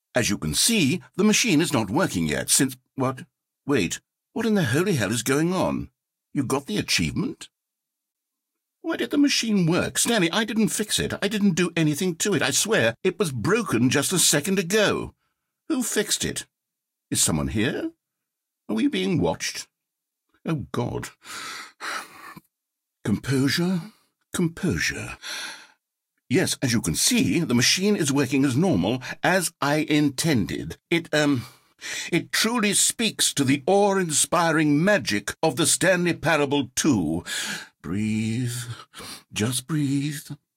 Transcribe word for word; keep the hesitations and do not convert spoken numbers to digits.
As you can see, the machine is not working yet since... What? Wait, what in the holy hell is going on? You got the achievement? Why did the machine work? Stanley, I didn't fix it. I didn't do anything to it. I swear, it was broken just a second ago. Who fixed it? Is someone here? Are we being watched? Oh, God. Composure, composure. Yes, as you can see, the machine is working as normal, as I intended. It, um, it truly speaks to the awe-inspiring magic of the Stanley Parable two. Breathe, just breathe.